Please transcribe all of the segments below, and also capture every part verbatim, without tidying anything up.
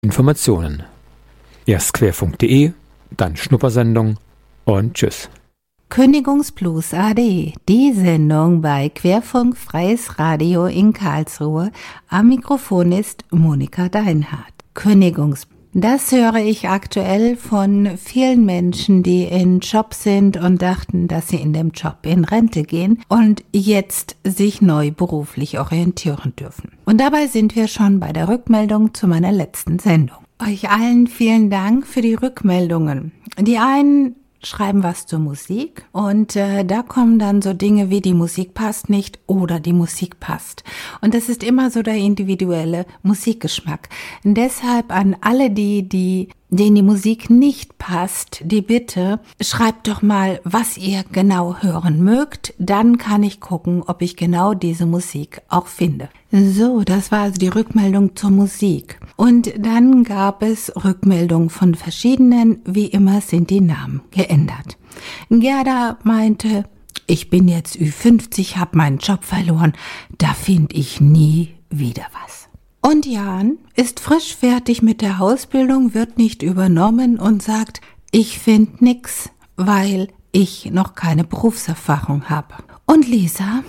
Informationen. Erst querfunk punkt de, dann Schnuppersendung und tschüss. Kündigungsblues A D, die Sendung bei Querfunk Freies Radio in Karlsruhe. Am Mikrofon ist Monika Deinhardt. Kündigungsblues. Das höre ich aktuell von vielen Menschen, die in Job sind und dachten, dass sie in dem Job in Rente gehen und jetzt sich neu beruflich orientieren dürfen. Und dabei sind wir schon bei der Rückmeldung zu meiner letzten Sendung. Euch allen vielen Dank für die Rückmeldungen. Die einen schreiben was zur Musik und äh, da kommen dann so Dinge wie die Musik passt nicht oder die Musik passt. Und das ist immer so der individuelle Musikgeschmack. Und deshalb an alle die, die denen die Musik nicht passt, die Bitte, schreibt doch mal, was ihr genau hören mögt. Dann kann ich gucken, ob ich genau diese Musik auch finde. So, das war also die Rückmeldung zur Musik. Und dann gab es Rückmeldungen von verschiedenen, wie immer sind die Namen geändert. Gerda meinte, ich bin jetzt Ü fünfzig, habe meinen Job verloren, da finde ich nie wieder was. Und Jan ist frisch fertig mit der Ausbildung, wird nicht übernommen und sagt, ich finde nix, weil ich noch keine Berufserfahrung habe. Und Lisa,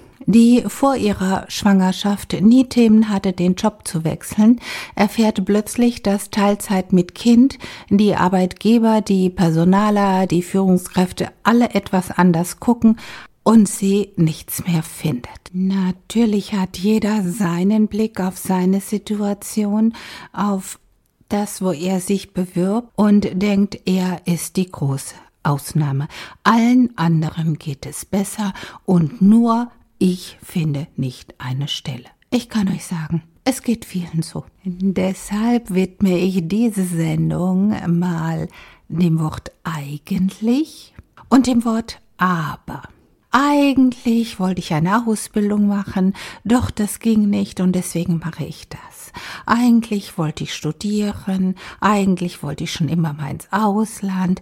die vor ihrer Schwangerschaft nie Themen hatte, den Job zu wechseln, erfährt plötzlich, dass Teilzeit mit Kind die Arbeitgeber, die Personaler, die Führungskräfte alle etwas anders gucken und sie nichts mehr findet. Natürlich hat jeder seinen Blick auf seine Situation, auf das, wo er sich bewirbt und denkt, er ist die große Ausnahme. Allen anderen geht es besser und nur ich finde nicht eine Stelle. Ich kann euch sagen, es geht vielen so. Deshalb widme ich diese Sendung mal dem Wort eigentlich und dem Wort aber. Eigentlich wollte ich eine Ausbildung machen, doch das ging nicht und deswegen mache ich das. Eigentlich wollte ich studieren, eigentlich wollte ich schon immer mal ins Ausland,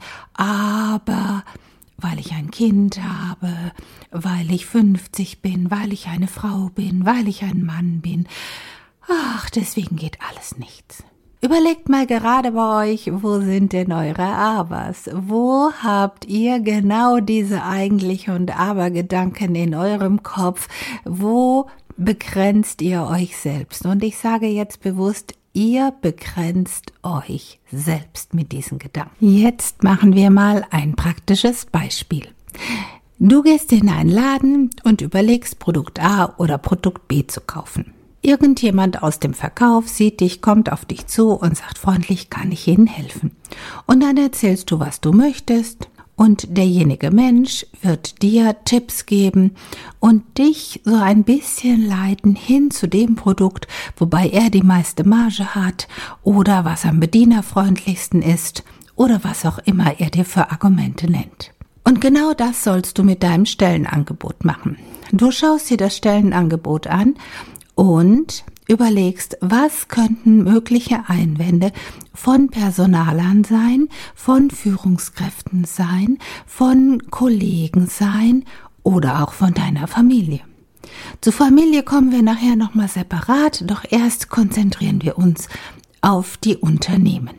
aber weil ich ein Kind habe, weil ich fünfzig bin, weil ich eine Frau bin, weil ich ein Mann bin. Ach, deswegen geht alles nichts. Überlegt mal gerade bei euch, wo sind denn eure Abers? Wo habt ihr genau diese Eigentlich- und Aber-Gedanken in eurem Kopf? Wo begrenzt ihr euch selbst? Und ich sage jetzt bewusst, ihr begrenzt euch selbst mit diesen Gedanken. Jetzt machen wir mal ein praktisches Beispiel. Du gehst in einen Laden und überlegst, Produkt A oder Produkt B zu kaufen. Irgendjemand aus dem Verkauf sieht dich, kommt auf dich zu und sagt freundlich, kann ich Ihnen helfen? Und dann erzählst du, was du möchtest und derjenige Mensch wird dir Tipps geben und dich so ein bisschen leiten hin zu dem Produkt, wobei er die meiste Marge hat oder was am bedienerfreundlichsten ist oder was auch immer er dir für Argumente nennt. Und genau das sollst du mit deinem Stellenangebot machen. Du schaust dir das Stellenangebot an und überlegst, was könnten mögliche Einwände von Personalern sein, von Führungskräften sein, von Kollegen sein oder auch von deiner Familie. Zur Familie kommen wir nachher nochmal separat, doch erst konzentrieren wir uns auf die Unternehmen.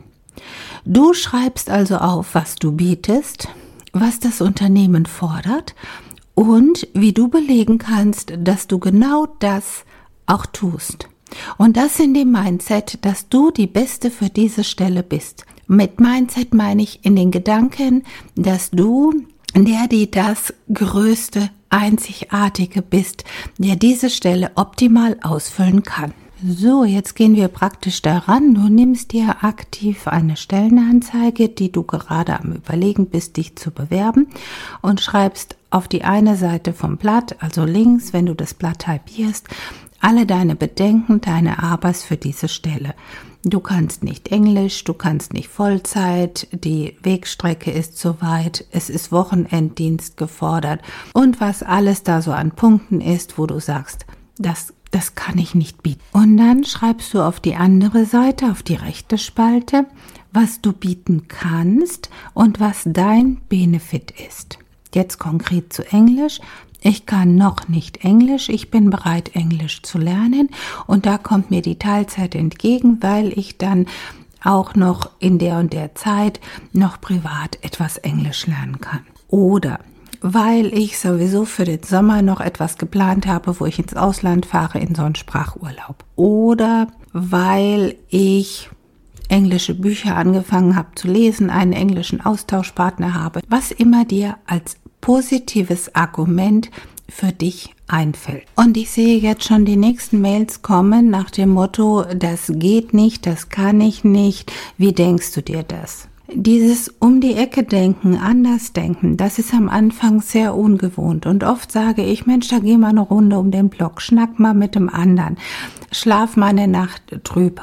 Du schreibst also auf, was du bietest, was das Unternehmen fordert und wie du belegen kannst, dass du genau das auch tust. Und das in dem Mindset, dass du die Beste für diese Stelle bist. Mit Mindset meine ich in den Gedanken, dass du der, die das Größte, Einzigartige bist, der diese Stelle optimal ausfüllen kann. So, jetzt gehen wir praktisch daran. Du nimmst dir aktiv eine Stellenanzeige, die du gerade am Überlegen bist, dich zu bewerben und schreibst auf die eine Seite vom Blatt, also links, wenn du das Blatt typierst, alle deine Bedenken, deine Abers für diese Stelle. Du kannst nicht Englisch, du kannst nicht Vollzeit, die Wegstrecke ist zu weit, es ist Wochenenddienst gefordert und was alles da so an Punkten ist, wo du sagst, das, das kann ich nicht bieten. Und dann schreibst du auf die andere Seite, auf die rechte Spalte, was du bieten kannst und was dein Benefit ist. Jetzt konkret zu Englisch. ich kann noch nicht Englisch, ich bin bereit, Englisch zu lernen und da kommt mir die Teilzeit entgegen, weil ich dann auch noch in der und der Zeit noch privat etwas Englisch lernen kann. Oder weil ich sowieso für den Sommer noch etwas geplant habe, wo ich ins Ausland fahre, in so einen Sprachurlaub. Oder weil ich englische Bücher angefangen habe zu lesen, einen englischen Austauschpartner habe, was immer dir als positives Argument für dich einfällt. Und ich sehe jetzt schon die nächsten Mails kommen nach dem Motto, das geht nicht, das kann ich nicht, wie denkst du dir das? Dieses um die Ecke denken, anders denken, das ist am Anfang sehr ungewohnt und oft sage ich, Mensch, da geh mal eine Runde um den Block, schnack mal mit dem anderen, schlaf mal eine Nacht drüber.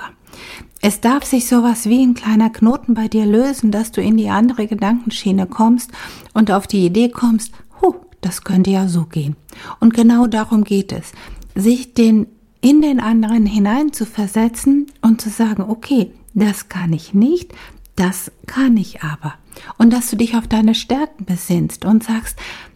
Es darf sich sowas wie ein kleiner Knoten bei dir lösen, dass du in die andere Gedankenschiene kommst und auf die Idee kommst, huh, das könnte ja so gehen. Und genau darum geht es, sich den in den anderen hinein zu versetzen und zu sagen, okay, das kann ich nicht, das kann ich aber. Und dass du dich auf deine Stärken besinnst und sagst,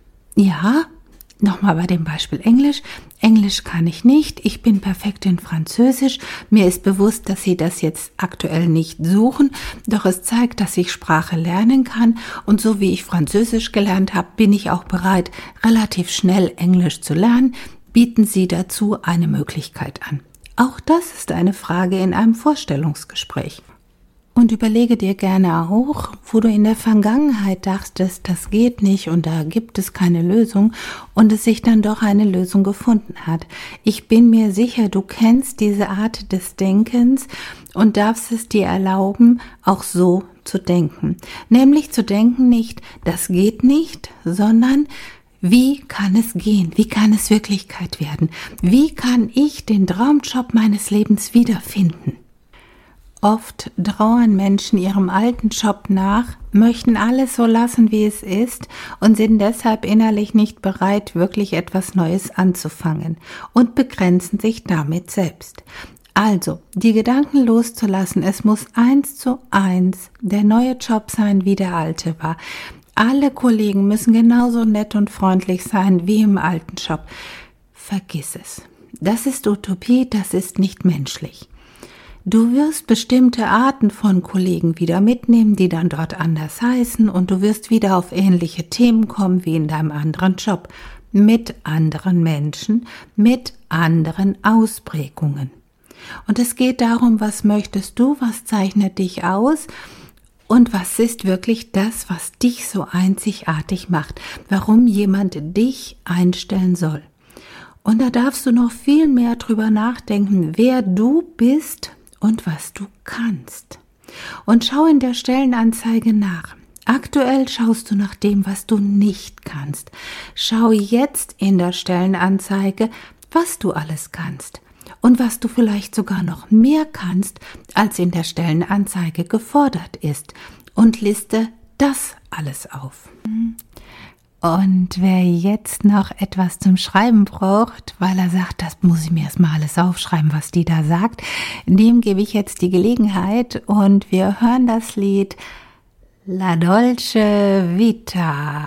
ja, nochmal bei dem Beispiel Englisch. Englisch kann ich nicht, ich bin perfekt in Französisch. Mir ist bewusst, dass Sie das jetzt aktuell nicht suchen, doch es zeigt, dass ich Sprache lernen kann. Und so wie ich Französisch gelernt habe, bin ich auch bereit, relativ schnell Englisch zu lernen. Bieten Sie dazu eine Möglichkeit an. Auch das ist eine Frage in einem Vorstellungsgespräch. Und überlege dir gerne auch, wo du in der Vergangenheit dachtest, das geht nicht und da gibt es keine Lösung und es sich dann doch eine Lösung gefunden hat. Ich bin mir sicher, du kennst diese Art des Denkens und darfst es dir erlauben, auch so zu denken. Nämlich zu denken nicht, das geht nicht, sondern wie kann es gehen? Wie kann es Wirklichkeit werden? Wie kann ich den Traumjob meines Lebens wiederfinden? Oft trauern Menschen ihrem alten Job nach, möchten alles so lassen, wie es ist und sind deshalb innerlich nicht bereit, wirklich etwas Neues anzufangen und begrenzen sich damit selbst. Also, die Gedanken loszulassen, es muss eins zu eins der neue Job sein, wie der alte war. Alle Kollegen müssen genauso nett und freundlich sein wie im alten Job. Vergiss es. Das ist Utopie, das ist nicht menschlich. Du wirst bestimmte Arten von Kollegen wieder mitnehmen, die dann dort anders heißen und du wirst wieder auf ähnliche Themen kommen wie in deinem anderen Job. Mit anderen Menschen, mit anderen Ausprägungen. Und es geht darum, was möchtest du, was zeichnet dich aus und was ist wirklich das, was dich so einzigartig macht, warum jemand dich einstellen soll. Und da darfst du noch viel mehr drüber nachdenken, wer du bist und was du kannst. Und schau in der Stellenanzeige nach. Aktuell schaust du nach dem, was du nicht kannst. Schau jetzt in der Stellenanzeige, was du alles kannst und was du vielleicht sogar noch mehr kannst, als in der Stellenanzeige gefordert ist. Und liste das alles auf. Und wer jetzt noch etwas zum Schreiben braucht, weil er sagt, das muss ich mir erstmal alles aufschreiben, was die da sagt, dem gebe ich jetzt die Gelegenheit und wir hören das Lied La Dolce Vita.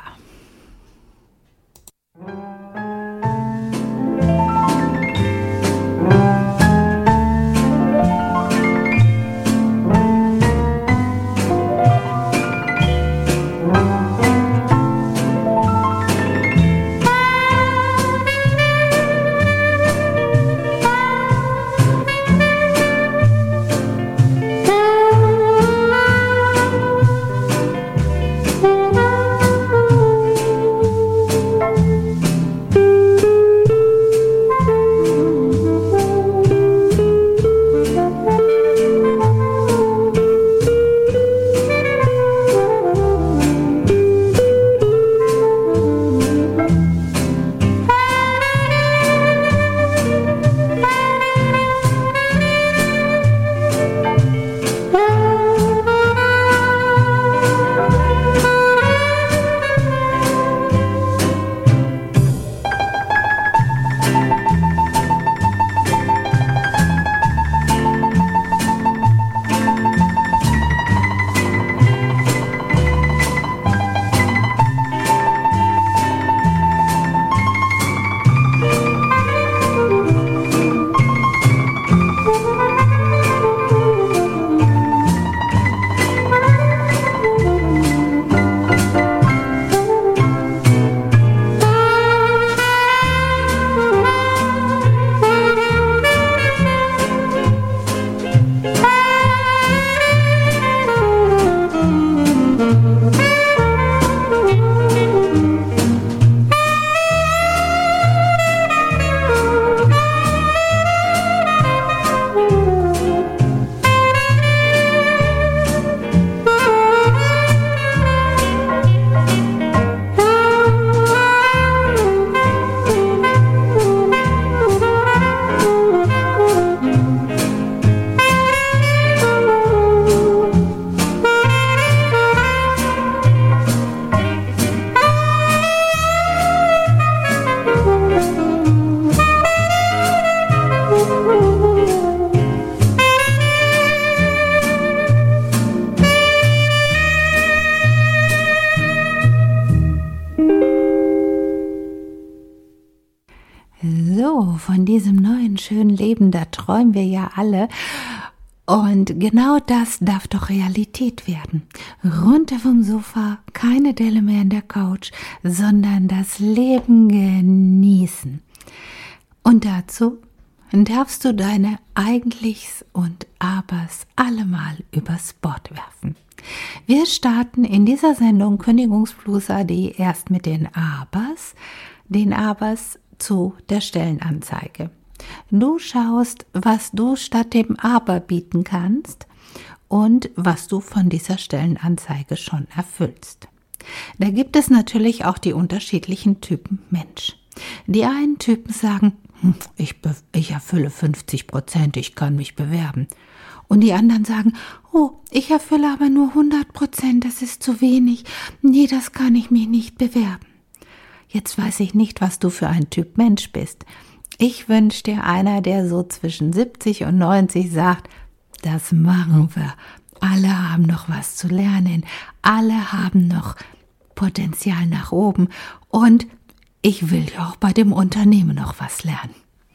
von diesem neuen, schönen Leben, da träumen wir ja alle. Und genau das darf doch Realität werden. Runter vom Sofa, keine Delle mehr in der Couch, sondern das Leben genießen. Und dazu darfst du deine Eigentlichs und Abers allemal übers Bord werfen. Wir starten in dieser Sendung Kündigungsfluss A D erst mit den Abers, den Abers zu der Stellenanzeige. Du schaust, was du statt dem Aber bieten kannst und was du von dieser Stellenanzeige schon erfüllst. Da gibt es natürlich auch die unterschiedlichen Typen Mensch. Die einen Typen sagen, ich, be- ich erfülle fünfzig Prozent, ich kann mich bewerben. Und die anderen sagen, oh, ich erfülle aber nur hundert Prozent, das ist zu wenig. Nee, das kann ich mich nicht bewerben. Jetzt weiß ich nicht, was du für ein Typ Mensch bist. Ich wünsche dir einer, der so zwischen siebzig und neunzig sagt, das machen wir. Alle haben noch was zu lernen. Alle haben noch Potenzial nach oben. Und ich will ja auch bei dem Unternehmen noch was lernen.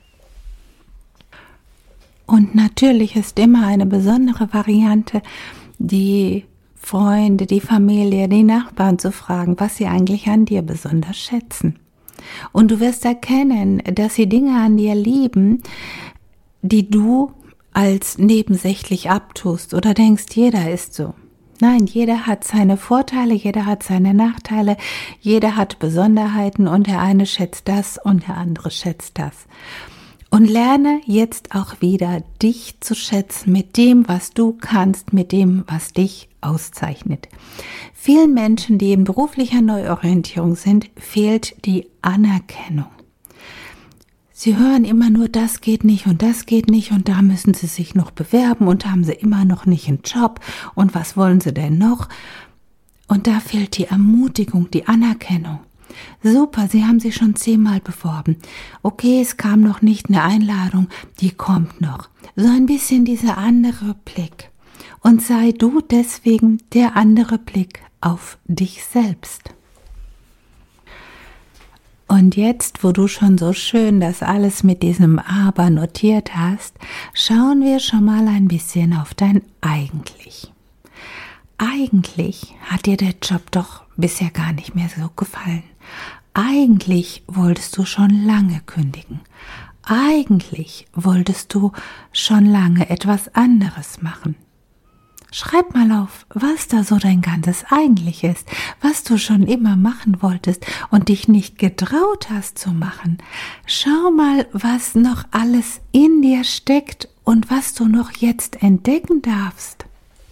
Und natürlich ist immer eine besondere Variante, die Freunde, die Familie, die Nachbarn zu fragen, was sie eigentlich an dir besonders schätzen. Und du wirst erkennen, dass sie Dinge an dir lieben, die du als nebensächlich abtust oder denkst, jeder ist so. Nein, jeder hat seine Vorteile, jeder hat seine Nachteile, jeder hat Besonderheiten und der eine schätzt das und der andere schätzt das. Und lerne jetzt auch wieder, dich zu schätzen mit dem, was du kannst, mit dem, was dich auszeichnet. Vielen Menschen, die in beruflicher Neuorientierung sind, fehlt die Anerkennung. Sie hören immer nur, das geht nicht und das geht nicht und da müssen sie sich noch bewerben und haben sie immer noch nicht einen Job und was wollen sie denn noch? Und da fehlt die Ermutigung, die Anerkennung. Super, Sie haben sich schon zehnmal beworben. Okay, es kam noch nicht eine Einladung, die kommt noch. So ein bisschen dieser andere Blick. Und sei du deswegen der andere Blick auf dich selbst. Und jetzt, wo du schon so schön das alles mit diesem Aber notiert hast, schauen wir schon mal ein bisschen auf dein Eigentlich. Eigentlich hat dir der Job doch bisher gar nicht mehr so gefallen. Eigentlich wolltest du schon lange kündigen. Eigentlich wolltest du schon lange etwas anderes machen. Schreib mal auf, was da so dein ganzes Eigentlich ist, was du schon immer machen wolltest und dich nicht getraut hast zu machen. Schau mal, was noch alles in dir steckt und was du noch jetzt entdecken darfst.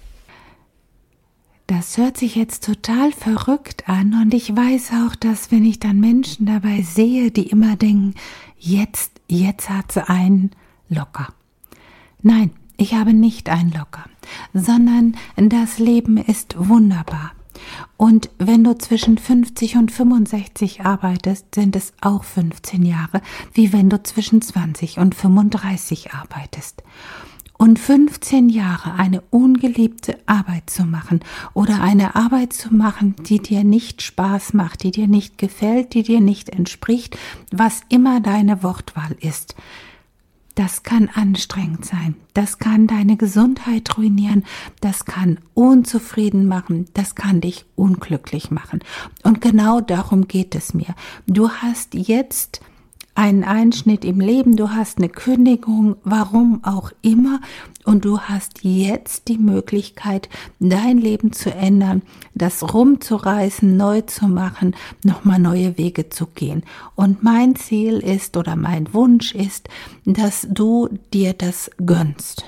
Das hört sich jetzt total verrückt an und ich weiß auch, dass wenn ich dann Menschen dabei sehe, die immer denken, jetzt, jetzt hat sie einen locker. Nein, ich habe nicht einen locker, sondern das Leben ist wunderbar. Und wenn du zwischen fünfzig und fünfundsechzig arbeitest, sind es auch fünfzehn Jahre, wie wenn du zwischen zwanzig und fünfunddreißig arbeitest. Und fünfzehn Jahre eine ungeliebte Arbeit zu machen oder eine Arbeit zu machen, die dir nicht Spaß macht, die dir nicht gefällt, die dir nicht entspricht, was immer deine Wortwahl ist, das kann anstrengend sein, das kann deine Gesundheit ruinieren, das kann unzufrieden machen, das kann dich unglücklich machen. Und genau darum geht es mir. Du hast jetzt einen Einschnitt im Leben, du hast eine Kündigung, warum auch immer, und du hast jetzt die Möglichkeit, dein Leben zu ändern, das rumzureißen, neu zu machen, nochmal neue Wege zu gehen. Und mein Ziel ist oder mein Wunsch ist, dass du dir das gönnst.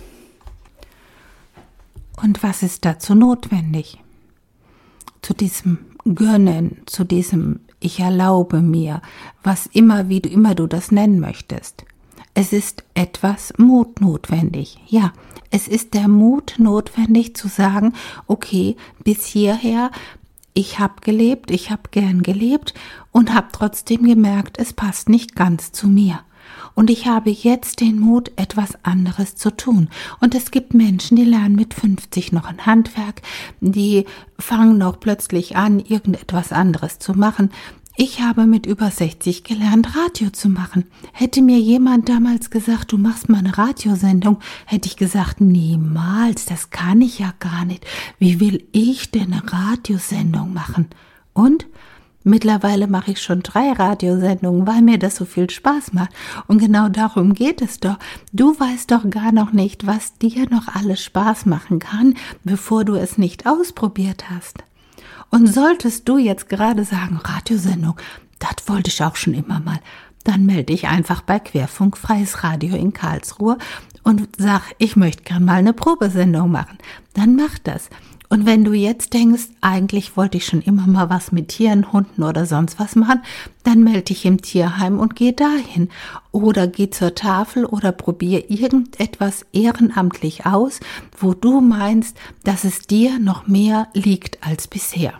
Und was ist dazu notwendig? Zu diesem Gönnen, zu diesem Ich erlaube mir, was immer, wie du immer du das nennen möchtest. Es ist etwas Mut notwendig. Ja, es ist der Mut notwendig zu sagen, okay, bis hierher, ich habe gelebt, ich habe gern gelebt und habe trotzdem gemerkt, es passt nicht ganz zu mir. Und ich habe jetzt den Mut, etwas anderes zu tun. Und es gibt Menschen, die lernen mit fünfzig noch ein Handwerk, die fangen noch plötzlich an, irgendetwas anderes zu machen. Ich habe mit über sechzig gelernt, Radio zu machen. Hätte mir jemand damals gesagt, du machst mal eine Radiosendung, hätte ich gesagt, niemals, das kann ich ja gar nicht. Wie will ich denn eine Radiosendung machen? Und mittlerweile mache ich schon drei Radiosendungen, weil mir das so viel Spaß macht. Und genau darum geht es doch. Du weißt doch gar noch nicht, was dir noch alles Spaß machen kann, bevor du es nicht ausprobiert hast. Und solltest du jetzt gerade sagen, Radiosendung, das wollte ich auch schon immer mal, dann melde dich einfach bei Querfunk Freies Radio in Karlsruhe und sag, ich möchte gern mal eine Probesendung machen. Dann mach das. Und wenn du jetzt denkst, eigentlich wollte ich schon immer mal was mit Tieren, Hunden oder sonst was machen, dann melde dich im Tierheim und geh dahin. Oder geh zur Tafel oder probier irgendetwas ehrenamtlich aus, wo du meinst, dass es dir noch mehr liegt als bisher.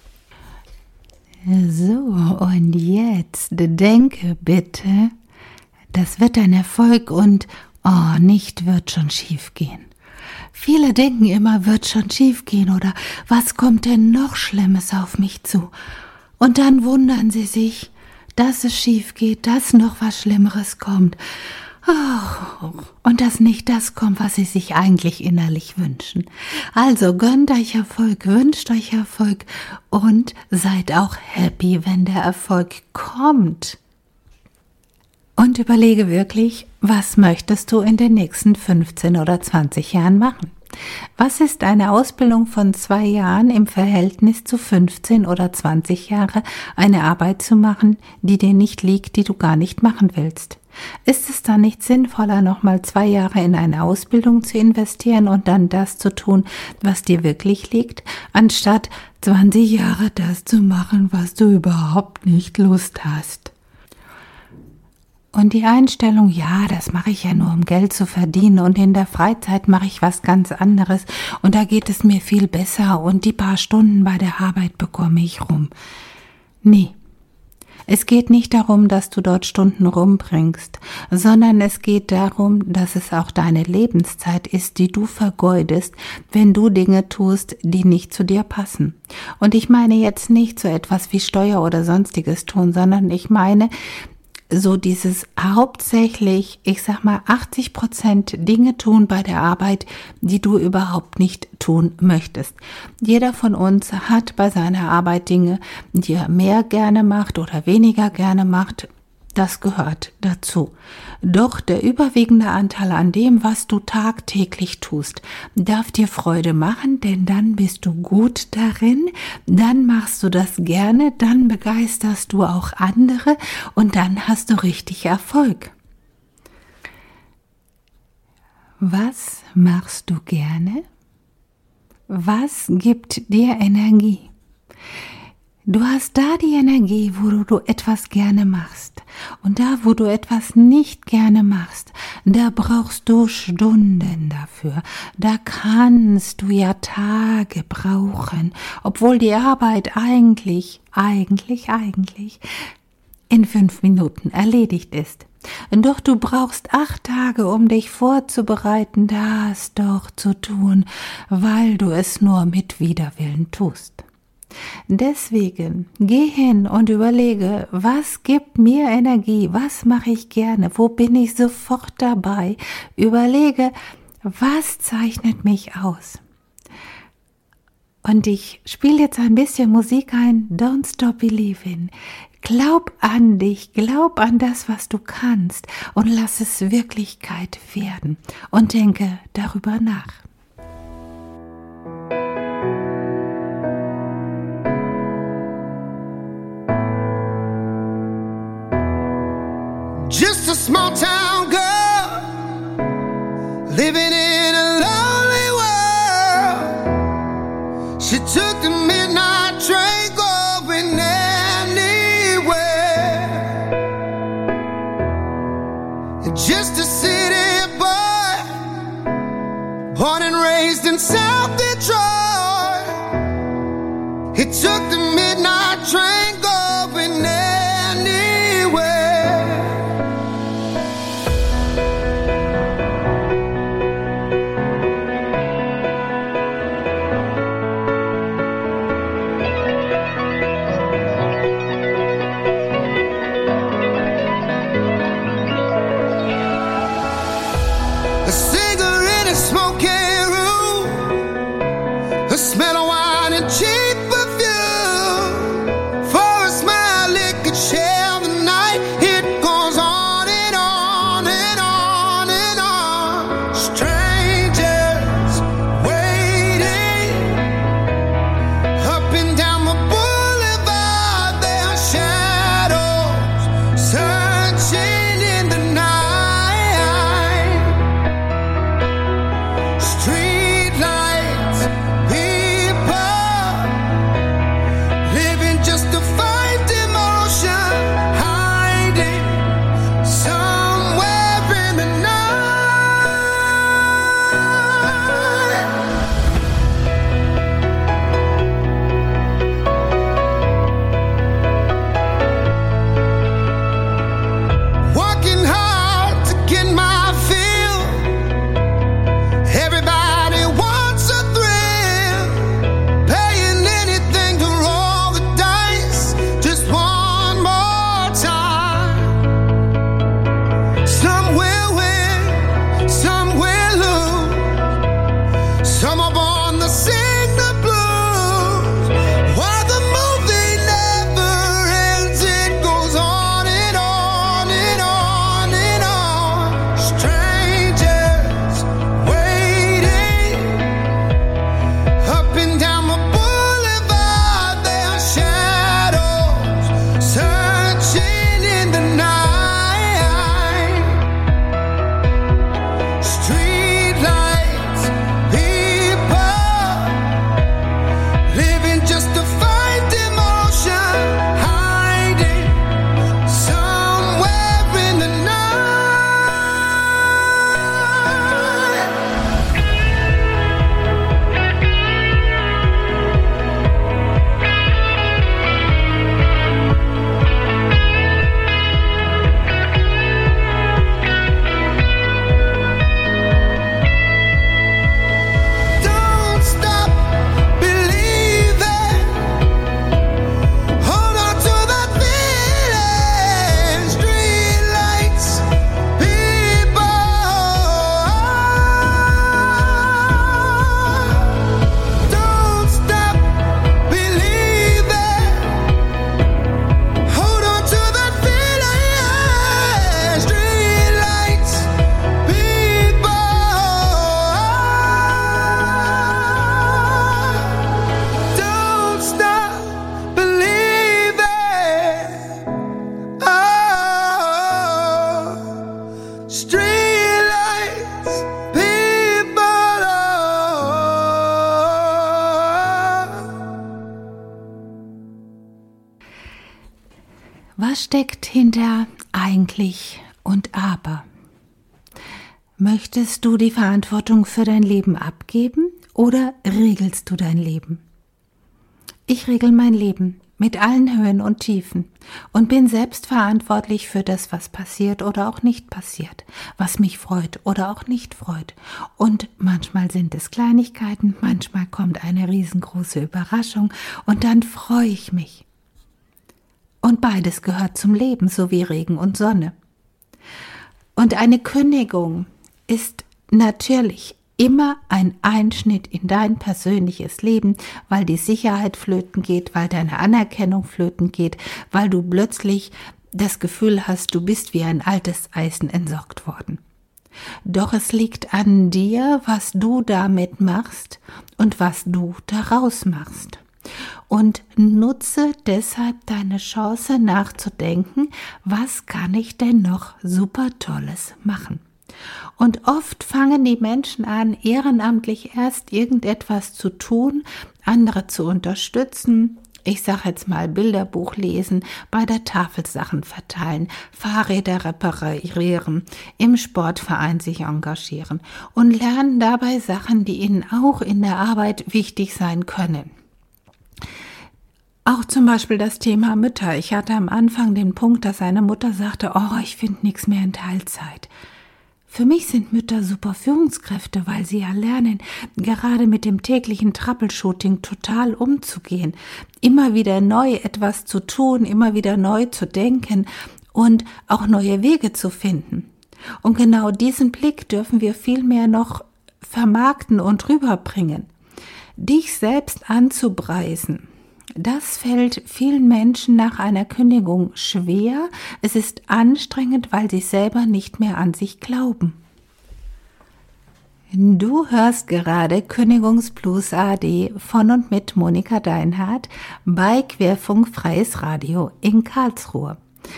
So, und jetzt denke bitte, das wird ein Erfolg und oh, nicht wird schon schief gehen. Viele denken immer, wird schon schief gehen oder was kommt denn noch Schlimmes auf mich zu? Und dann wundern sie sich, dass es schief geht, dass noch was Schlimmeres kommt. Oh, und dass nicht das kommt, was sie sich eigentlich innerlich wünschen. Also gönnt euch Erfolg, wünscht euch Erfolg und seid auch happy, wenn der Erfolg kommt. Und überlege wirklich, was möchtest du in den nächsten fünfzehn oder zwanzig Jahren machen? Was ist eine Ausbildung von zwei Jahren im Verhältnis zu fünfzehn oder zwanzig Jahre eine Arbeit zu machen, die dir nicht liegt, die du gar nicht machen willst? Ist es dann nicht sinnvoller, nochmal zwei Jahre in eine Ausbildung zu investieren und dann das zu tun, was dir wirklich liegt, anstatt zwanzig Jahre das zu machen, was du überhaupt nicht Lust hast? Und die Einstellung, ja, das mache ich ja nur, um Geld zu verdienen und in der Freizeit mache ich was ganz anderes und da geht es mir viel besser und die paar Stunden bei der Arbeit bekomme ich rum. Nee, es geht nicht darum, dass du dort Stunden rumbringst, sondern es geht darum, dass es auch deine Lebenszeit ist, die du vergeudest, wenn du Dinge tust, die nicht zu dir passen. Und ich meine jetzt nicht so etwas wie Steuer oder sonstiges tun, sondern ich meine, so dieses hauptsächlich, ich sag mal, achtzig Prozent Dinge tun bei der Arbeit, die du überhaupt nicht tun möchtest. Jeder von uns hat bei seiner Arbeit Dinge, die er mehr gerne macht oder weniger gerne macht. Das gehört dazu. Doch der überwiegende Anteil an dem, was du tagtäglich tust, darf dir Freude machen, denn dann bist du gut darin, dann machst du das gerne, dann begeisterst du auch andere und dann hast du richtig Erfolg. Was machst du gerne? Was gibt dir Energie? Du hast da die Energie, wo du, du etwas gerne machst. Und da, wo du etwas nicht gerne machst, da brauchst du Stunden dafür. Da kannst du ja Tage brauchen, obwohl die Arbeit eigentlich, eigentlich, eigentlich in fünf Minuten erledigt ist. Doch du brauchst acht Tage, um dich vorzubereiten, das doch zu tun, weil du es nur mit Widerwillen tust. Deswegen geh hin und überlege, was gibt mir Energie, was mache ich gerne, wo bin ich sofort dabei. Überlege, was zeichnet mich aus. Und ich spiele jetzt ein bisschen Musik ein, Don't Stop Believing. Glaub an dich, glaub an das, was du kannst und lass es Wirklichkeit werden und denke darüber nach. Just a small town girl living in a lonely world. She took the midnight train going anywhere. And just a city boy, born and raised in South Detroit. He took the midnight train going anywhere. the smell of wine and cheap perfume. For a smile it could share the night. It goes on and on and on and on. Strangers waiting up and down the boulevard, their shadows searching in the night. Street lights, people living just to find emotion, hiding somewhere in the night. Working hard to get my fill. Everybody wants a thrill. Paying anything to roll the dice just one more time. Some will win, some will lose. Some are born to sing the blues. While the movie never ends, it goes on and on and on and on. Strangers waiting up and down the boulevard, their shadows searching in the night. Street lights, people living just to find emotion, hiding somewhere in the night. Don't stop believing. Hold on to that feeling. Street lights, people. Don't stop believing. Hold on to that feeling. Street lights, people. Don't stop believing. Oh, street lights, people. Was steckt hinter eigentlich und aber? Möchtest du die Verantwortung für dein Leben abgeben oder regelst du dein Leben? Ich regel mein Leben mit allen Höhen und Tiefen und bin selbst verantwortlich für das, was passiert oder auch nicht passiert, was mich freut oder auch nicht freut. Und manchmal sind es Kleinigkeiten, manchmal kommt eine riesengroße Überraschung und dann freue ich mich. Und beides gehört zum Leben, so wie Regen und Sonne. Und eine Kündigung ist natürlich immer ein Einschnitt in dein persönliches Leben, weil die Sicherheit flöten geht, weil deine Anerkennung flöten geht, weil du plötzlich das Gefühl hast, du bist wie ein altes Eisen entsorgt worden. Doch es liegt an dir, was du damit machst und was du daraus machst. Und nutze deshalb deine Chance nachzudenken, was kann ich denn noch super Tolles machen? Und oft fangen die Menschen an, ehrenamtlich erst irgendetwas zu tun, andere zu unterstützen. Ich sage jetzt mal Bilderbuch lesen, bei der Tafel Sachen verteilen, Fahrräder reparieren, im Sportverein sich engagieren und lernen dabei Sachen, die ihnen auch in der Arbeit wichtig sein können. Auch zum Beispiel das Thema Mütter. Ich hatte am Anfang den Punkt, dass eine Mutter sagte, oh, ich finde nichts mehr in Teilzeit. Für mich sind Mütter super Führungskräfte, weil sie ja lernen, gerade mit dem täglichen Troubleshooting total umzugehen, immer wieder neu etwas zu tun, immer wieder neu zu denken und auch neue Wege zu finden. Und genau diesen Blick dürfen wir viel mehr noch vermarkten und rüberbringen. Dich selbst anzupreisen, das fällt vielen Menschen nach einer Kündigung schwer. Es ist anstrengend, weil sie selber nicht mehr an sich glauben. Du hörst gerade Kündigungsblues A D von und mit Monika Deinhardt bei Querfunk Freies Radio in Karlsruhe.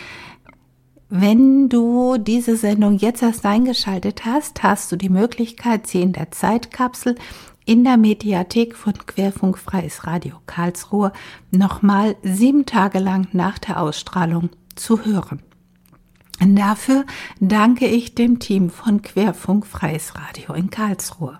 Wenn du diese Sendung jetzt erst eingeschaltet hast, hast du die Möglichkeit, sie in der Zeitkapsel in der Mediathek von Querfunk Freies Radio Karlsruhe nochmal sieben Tage lang nach der Ausstrahlung zu hören. Dafür danke ich dem Team von Querfunk Freies Radio in Karlsruhe.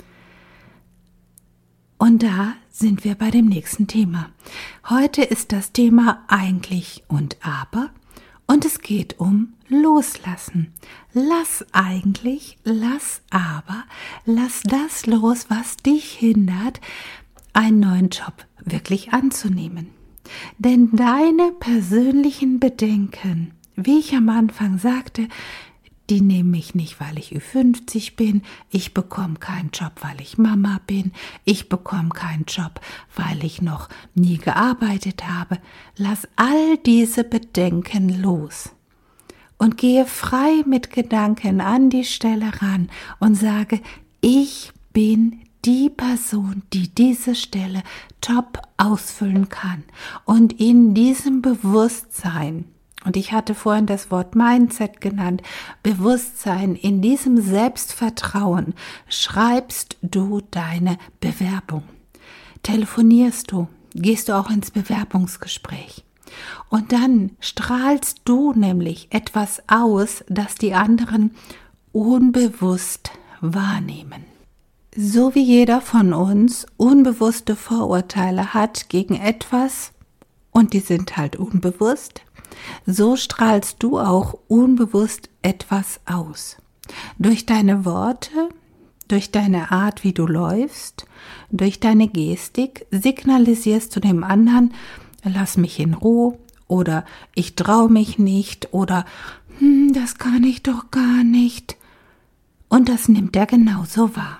Und da sind wir bei dem nächsten Thema. Heute ist das Thema eigentlich und aber und es geht um Loslassen. Lass eigentlich, lass aber, lass das los, was dich hindert, einen neuen Job wirklich anzunehmen. Denn deine persönlichen Bedenken, wie ich am Anfang sagte, die nehmen mich nicht, weil ich Ü fünfzig bin, ich bekomme keinen Job, weil ich Mama bin, ich bekomme keinen Job, weil ich noch nie gearbeitet habe. Lass all diese Bedenken los und gehe frei mit Gedanken an die Stelle ran und sage, ich bin die Person, die diese Stelle top ausfüllen kann. Und in diesem Bewusstsein, und ich hatte vorhin das Wort Mindset genannt, Bewusstsein, in diesem Selbstvertrauen schreibst du deine Bewerbung. Telefonierst du, gehst du auch ins Bewerbungsgespräch. Und dann strahlst du nämlich etwas aus, das die anderen unbewusst wahrnehmen. So wie jeder von uns unbewusste Vorurteile hat gegen etwas, und die sind halt unbewusst, so strahlst du auch unbewusst etwas aus. Durch deine Worte, durch deine Art, wie du läufst, durch deine Gestik signalisierst du dem anderen, lass mich in Ruhe oder ich traue mich nicht oder hm, das kann ich doch gar nicht. Und das nimmt er genauso wahr.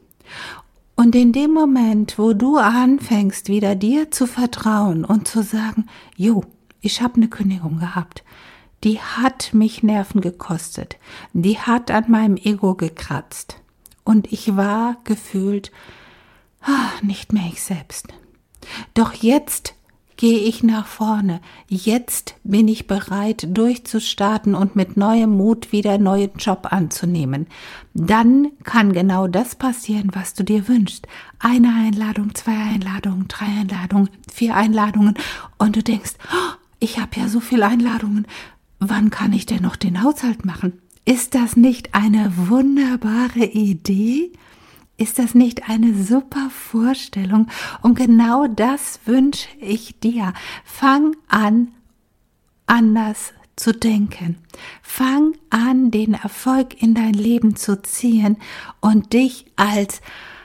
Und in dem Moment, wo du anfängst, wieder dir zu vertrauen und zu sagen, jo, ich habe eine Kündigung gehabt, die hat mich Nerven gekostet, die hat an meinem Ego gekratzt und ich war gefühlt ah, nicht mehr ich selbst. Doch jetzt gehe ich nach vorne, jetzt bin ich bereit durchzustarten und mit neuem Mut wieder einen neuen Job anzunehmen. Dann kann genau das passieren, was du dir wünschst. Eine Einladung, zwei Einladungen, drei Einladungen, vier Einladungen und du denkst, oh, ich habe ja so viele Einladungen, wann kann ich denn noch den Haushalt machen? Ist das nicht eine wunderbare Idee? Ist das nicht eine super Vorstellung? Und genau das wünsche ich dir. Fang an, anders zu denken. Fang an, den Erfolg in dein Leben zu ziehen und dich als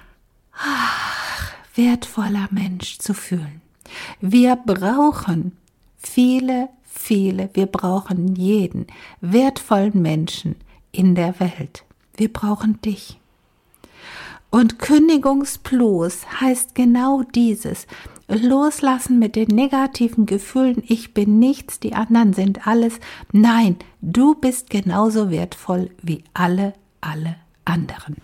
ach, wertvoller Mensch zu fühlen. Wir brauchen viele, viele, wir brauchen jeden wertvollen Menschen in der Welt. Wir brauchen dich. Und Kündigungsblues heißt genau dieses. Loslassen mit den negativen Gefühlen, ich bin nichts, die anderen sind alles. Nein, du bist genauso wertvoll wie alle, alle anderen.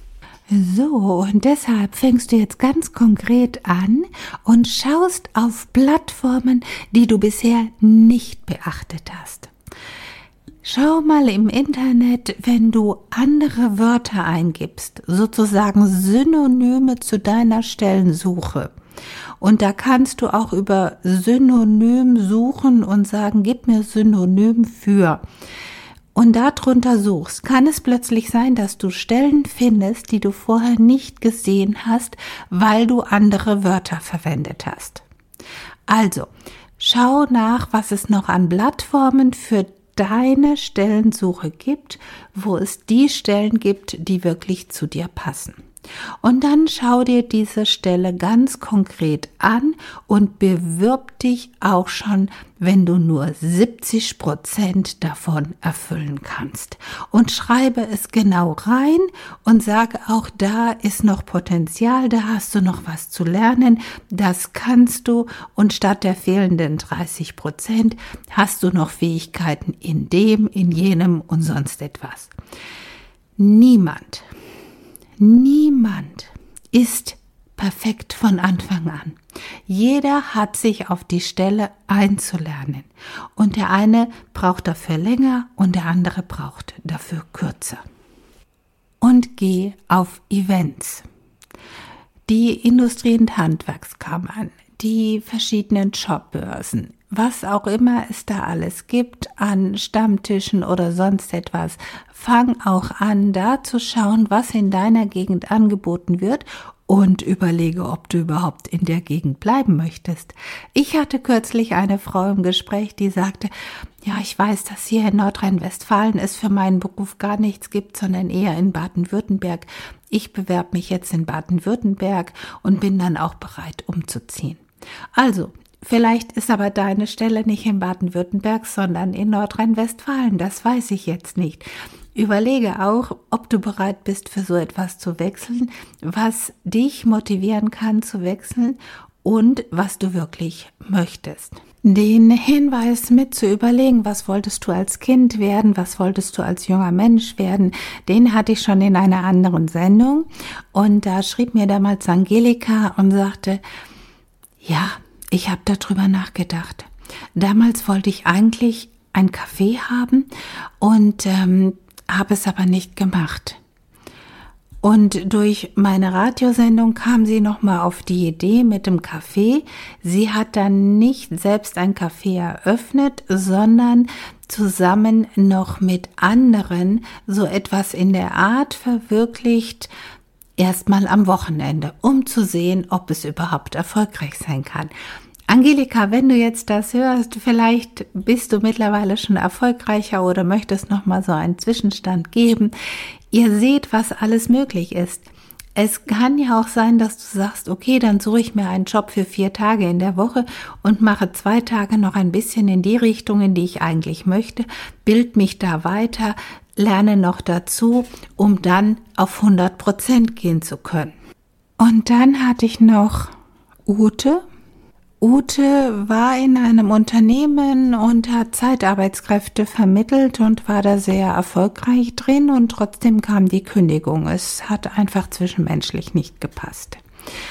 So, und deshalb fängst du jetzt ganz konkret an und schaust auf Plattformen, die du bisher nicht beachtet hast. Schau mal im Internet, wenn du andere Wörter eingibst, sozusagen Synonyme zu deiner Stellensuche. Und da kannst du auch über Synonym suchen und sagen, gib mir Synonym für. Und darunter suchst, kann es plötzlich sein, dass du Stellen findest, die du vorher nicht gesehen hast, weil du andere Wörter verwendet hast. Also, schau nach, was es noch an Plattformen für deine Stellensuche gibt, wo es die Stellen gibt, die wirklich zu dir passen. Und dann schau dir diese Stelle ganz konkret an und bewirb dich auch schon, wenn du nur siebzig Prozent davon erfüllen kannst. Und schreibe es genau rein und sage auch, da ist noch Potenzial, da hast du noch was zu lernen, das kannst du, und statt der fehlenden dreißig Prozent hast du noch Fähigkeiten in dem, in jenem und sonst etwas. Niemand Niemand ist perfekt von Anfang an. Jeder hat sich auf die Stelle einzulernen. Und der eine braucht dafür länger und der andere braucht dafür kürzer. Und geh auf Events. Die Industrie- und Handwerkskammern, die verschiedenen Jobbörsen, was auch immer es da alles gibt an Stammtischen oder sonst etwas, fang auch an, da zu schauen, was in deiner Gegend angeboten wird und überlege, ob du überhaupt in der Gegend bleiben möchtest. Ich hatte kürzlich eine Frau im Gespräch, die sagte, ja, ich weiß, dass hier in Nordrhein-Westfalen es für meinen Beruf gar nichts gibt, sondern eher in Baden-Württemberg. Ich bewerbe mich jetzt in Baden-Württemberg und bin dann auch bereit, umzuziehen. Also, vielleicht ist aber deine Stelle nicht in Baden-Württemberg, sondern in Nordrhein-Westfalen. Das weiß ich jetzt nicht. Überlege auch, ob du bereit bist, für so etwas zu wechseln, was dich motivieren kann zu wechseln und was du wirklich möchtest. Den Hinweis mit zu überlegen, was wolltest du als Kind werden, was wolltest du als junger Mensch werden, den hatte ich schon in einer anderen Sendung. Und da schrieb mir damals Angelika und sagte, ja, ich habe darüber nachgedacht. Damals wollte ich eigentlich ein Café haben und ähm, habe es aber nicht gemacht. Und durch meine Radiosendung kam sie nochmal auf die Idee mit dem Café. Sie hat dann nicht selbst ein Café eröffnet, sondern zusammen noch mit anderen so etwas in der Art verwirklicht, erstmal am Wochenende, um zu sehen, ob es überhaupt erfolgreich sein kann. Angelika, wenn du jetzt das hörst, vielleicht bist du mittlerweile schon erfolgreicher oder möchtest noch mal so einen Zwischenstand geben. Ihr seht, was alles möglich ist. Es kann ja auch sein, dass du sagst, okay, dann suche ich mir einen Job für vier Tage in der Woche und mache zwei Tage noch ein bisschen in die Richtung, in die ich eigentlich möchte, bild mich da weiter, lerne noch dazu, um dann auf hundert Prozent gehen zu können. Und dann hatte ich noch Ute. Ute war in einem Unternehmen und hat Zeitarbeitskräfte vermittelt und war da sehr erfolgreich drin und trotzdem kam die Kündigung. Es hat einfach zwischenmenschlich nicht gepasst.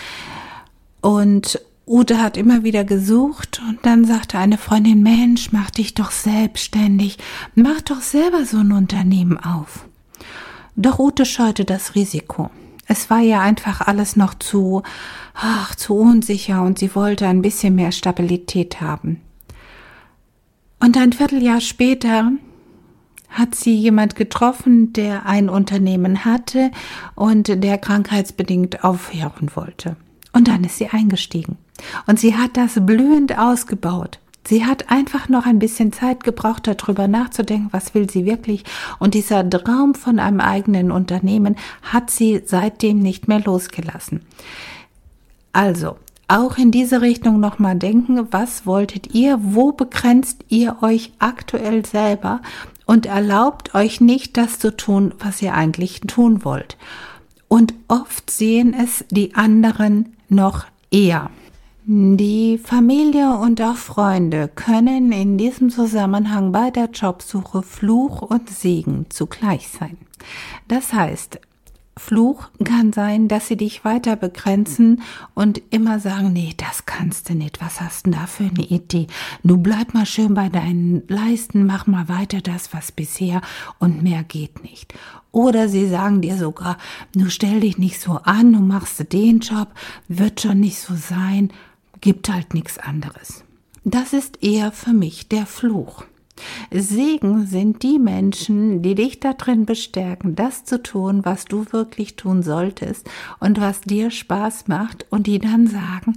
Und Ute hat immer wieder gesucht und dann sagte eine Freundin, Mensch, mach dich doch selbstständig, mach doch selber so ein Unternehmen auf. Doch Ute scheute das Risiko. Es war ja einfach alles noch zu, ach, zu unsicher und sie wollte ein bisschen mehr Stabilität haben. Und ein Vierteljahr später hat sie jemand getroffen, der ein Unternehmen hatte und der krankheitsbedingt aufhören wollte. Und dann ist sie eingestiegen. Und sie hat das blühend ausgebaut. Sie hat einfach noch ein bisschen Zeit gebraucht, darüber nachzudenken, was will sie wirklich. Und dieser Traum von einem eigenen Unternehmen hat sie seitdem nicht mehr losgelassen. Also, auch in diese Richtung nochmal denken, was wolltet ihr, wo begrenzt ihr euch aktuell selber und erlaubt euch nicht, das zu tun, was ihr eigentlich tun wollt. Und oft sehen es die anderen noch eher. Die Familie und auch Freunde können in diesem Zusammenhang bei der Jobsuche Fluch und Segen zugleich sein. Das heißt, Fluch kann sein, dass sie dich weiter begrenzen und immer sagen, nee, das kannst du nicht, was hast du denn da für eine Idee? Du bleib mal schön bei deinen Leisten, mach mal weiter das, was bisher und mehr geht nicht. Oder sie sagen dir sogar, du stell dich nicht so an, du machst den Job, wird schon nicht so sein, gibt halt nichts anderes. Das ist eher für mich der Fluch. Segen sind die Menschen, die dich darin bestärken, das zu tun, was du wirklich tun solltest und was dir Spaß macht und die dann sagen,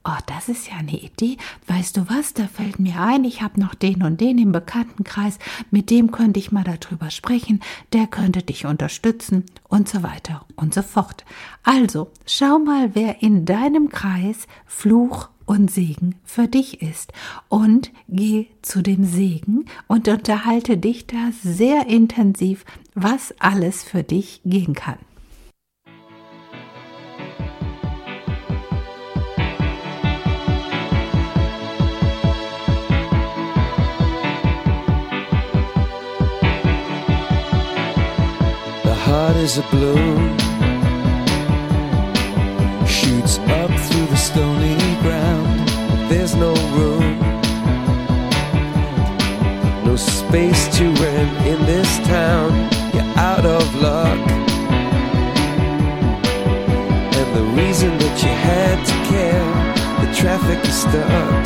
oh, das ist ja eine Idee, weißt du was, da fällt mir ein, ich habe noch den und den im Bekanntenkreis, mit dem könnte ich mal darüber sprechen, der könnte dich unterstützen und so weiter und so fort. Also, schau mal, wer in deinem Kreis Fluch und Segen für dich ist und geh zu dem Segen und unterhalte dich da sehr intensiv, was alles für dich gehen kann. Heart is a balloon, shoots up through the stony ground. There's no room, no space to rent in this town. You're out of luck, and the reason that you had to care, the traffic is stuck,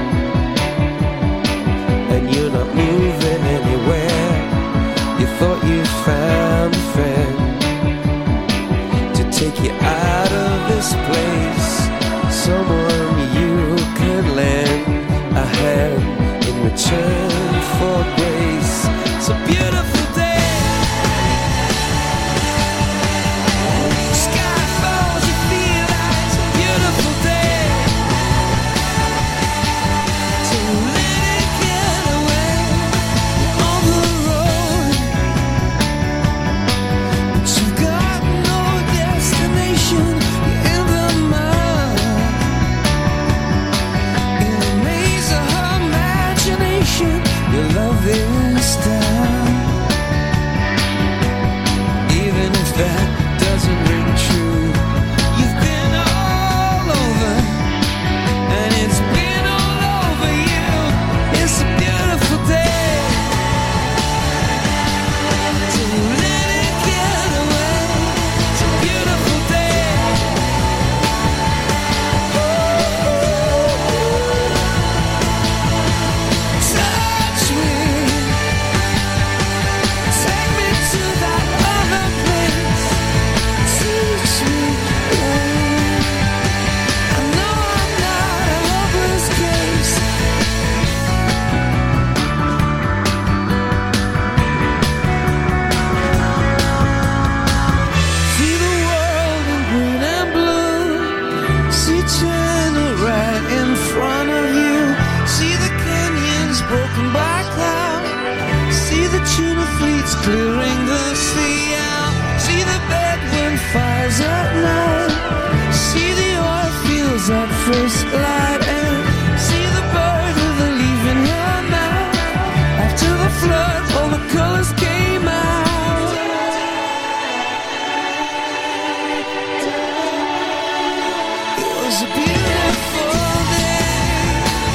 and you're not moving anywhere. You thought you found a friend to take you out of this place, someone you can lend a hand in return for grace. It's a beautiful day. Sky falls, you feel like it's a beautiful day. So let it get away on the road. You've got no destination, you're in the mud, in a maze of her imagination. Your love is down, even if that doesn't ring true. You've been all over, and it's been all over you. It's a beautiful day, so let it get away. It's a beautiful day. Touch me, take me to that other place. Teach me, I know I'm not a hopeless case. See the world in green and blue. See China right in front of you. See the canyons broken by cloud. See the tuna fleets clearing the sea out. See the Bedouin fires at night. See the oil fields at first light. And see the bird with a leaf in her mouth. After the flood, all the colors came out. It was a beautiful day.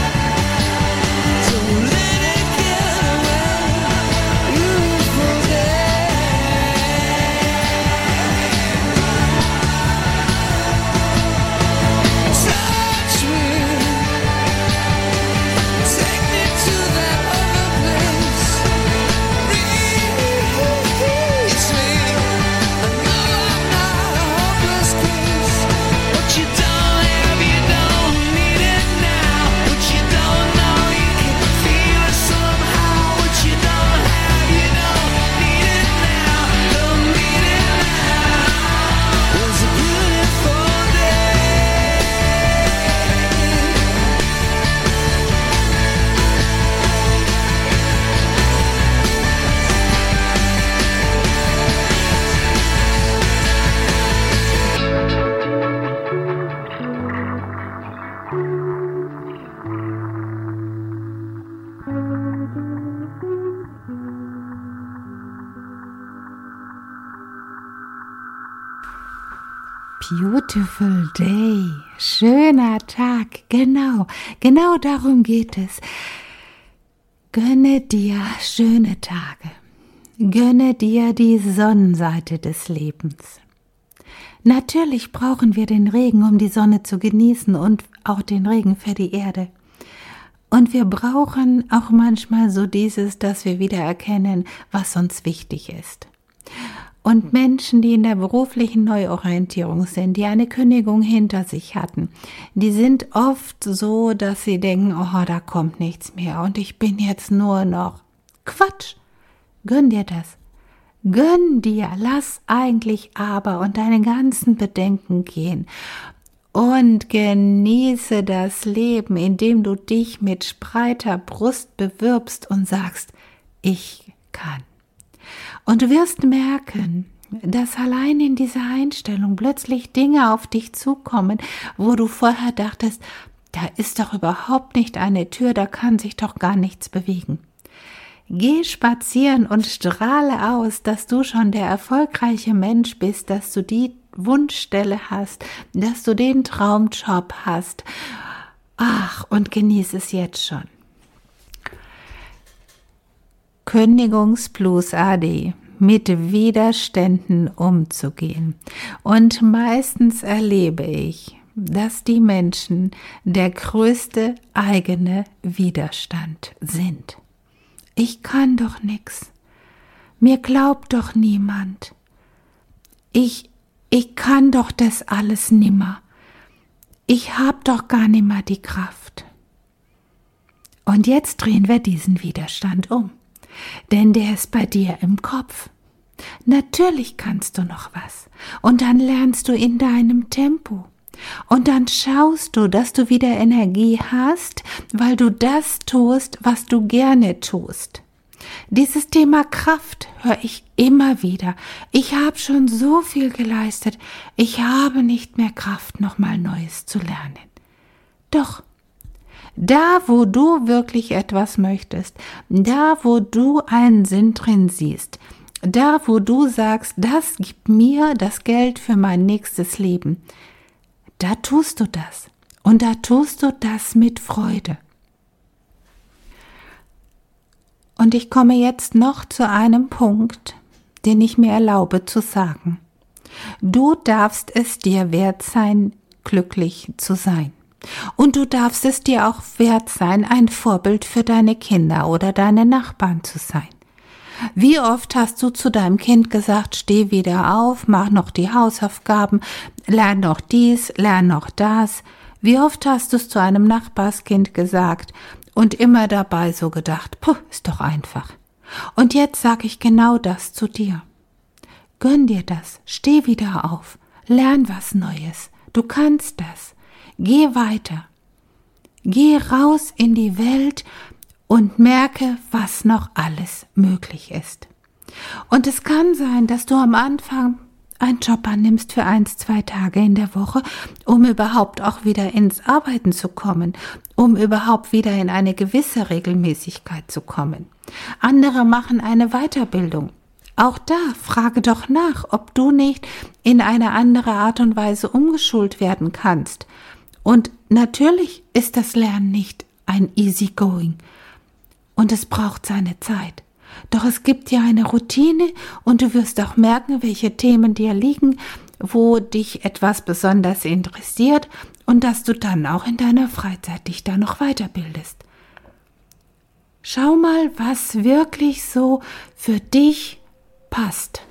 So let it get away. Beautiful day. Touch me, take me to that other place. Reach me, I know I'm not a hopeless case. What you don't have, you don't need it now. What you don't know, you can feel it somehow. What you don't have, you don't need it now. Don't need it now. It was a beautiful day. Beautiful day, schöner Tag, genau, genau darum geht es. Gönne dir schöne Tage, gönne dir die Sonnenseite des Lebens. Natürlich brauchen wir den Regen, um die Sonne zu genießen und auch den Regen für die Erde. Und wir brauchen auch manchmal so dieses, dass wir wieder erkennen, was uns wichtig ist. Und Menschen, die in der beruflichen Neuorientierung sind, die eine Kündigung hinter sich hatten, die sind oft so, dass sie denken, oh, da kommt nichts mehr und ich bin jetzt nur noch. Quatsch! Gönn dir das. Gönn dir, lass eigentlich aber und deine ganzen Bedenken gehen und genieße das Leben, indem du dich mit breiter Brust bewirbst und sagst, ich kann. Und du wirst merken, dass allein in dieser Einstellung plötzlich Dinge auf dich zukommen, wo du vorher dachtest, da ist doch überhaupt nicht eine Tür, da kann sich doch gar nichts bewegen. Geh spazieren und strahle aus, dass du schon der erfolgreiche Mensch bist, dass du die Wunschstelle hast, dass du den Traumjob hast. Ach, und genieß es jetzt schon. Kündigungsblues A D, mit Widerständen umzugehen. Und meistens erlebe ich, dass die Menschen der größte eigene Widerstand sind. Ich kann doch nix. Mir glaubt doch niemand. Ich, ich kann doch das alles nimmer. Ich hab doch gar nimmer die Kraft. Und jetzt drehen wir diesen Widerstand um. Denn der ist bei dir im Kopf. Natürlich kannst du noch was. Und dann lernst du in deinem Tempo. Und dann schaust du, dass du wieder Energie hast, weil du das tust, was du gerne tust. Dieses Thema Kraft höre ich immer wieder. Ich habe schon so viel geleistet, ich habe nicht mehr Kraft, nochmal Neues zu lernen. Doch, da wo du wirklich etwas möchtest, da wo du einen Sinn drin siehst, da wo du sagst, das gibt mir das Geld für mein nächstes Leben, da tust du das und da tust du das mit Freude. Und ich komme jetzt noch zu einem Punkt, den ich mir erlaube zu sagen. Du darfst es dir wert sein, glücklich zu sein. Und du darfst es dir auch wert sein, ein Vorbild für deine Kinder oder deine Nachbarn zu sein. Wie oft hast du zu deinem Kind gesagt, steh wieder auf, mach noch die Hausaufgaben, lern noch dies, lern noch das. Wie oft hast du es zu einem Nachbarskind gesagt und immer dabei so gedacht, puh, ist doch einfach. Und jetzt sage ich genau das zu dir. Gönn dir das, steh wieder auf, lern was Neues, du kannst das. Geh weiter, geh raus in die Welt und merke, was noch alles möglich ist. Und es kann sein, dass du am Anfang einen Job annimmst für eins, zwei Tage in der Woche, um überhaupt auch wieder ins Arbeiten zu kommen, um überhaupt wieder in eine gewisse Regelmäßigkeit zu kommen. Andere machen eine Weiterbildung. Auch da frage doch nach, ob du nicht in eine andere Art und Weise umgeschult werden kannst. Und natürlich ist das Lernen nicht ein Easygoing. Und es braucht seine Zeit. Doch es gibt ja eine Routine und du wirst auch merken, welche Themen dir liegen, wo dich etwas besonders interessiert und dass du dann auch in deiner Freizeit dich da noch weiterbildest. Schau mal, was wirklich so für dich passt.